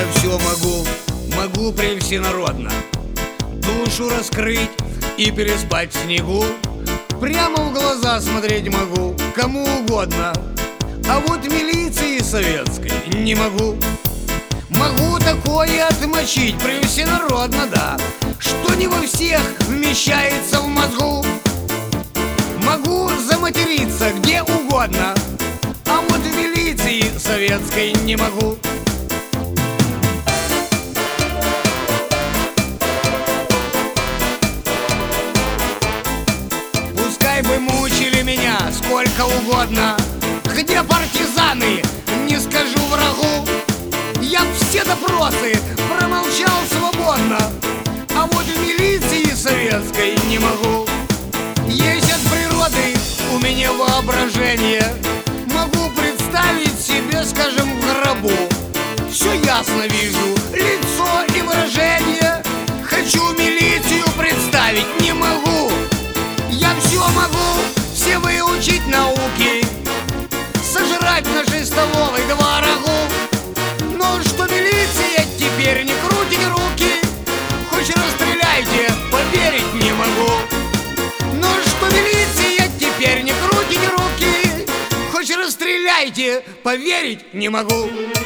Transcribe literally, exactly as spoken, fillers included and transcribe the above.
все могу, могу превсенародно душу раскрыть и переспать в снегу. Прямо в глаза смотреть могу кому угодно, а вот милиции советской не могу. Могу такое отмочить превсенародно, да, что не во всех вмещается в мозгу. Могу заматериться где угодно, а вот в милиции советской не могу. Пускай бы мучили меня сколько угодно, где партизаны, не скажу врагу. Я все допросы промолчал свободно, а вот в милиции советской не могу. Есть от природы у меня воображение, могу представить себе, скажем, в гробу. Все ясно вижу, лицо и выражение. Хочу милицию представить, не могу. Я все могу, все выучить науки, сожрать в нашей столовой два рагу. Но что милиция теперь не крутите руки, хоть расстреляйте, поверить не могу. Но что милиция теперь не крутите руки, хоть расстреляйте, поверить не могу.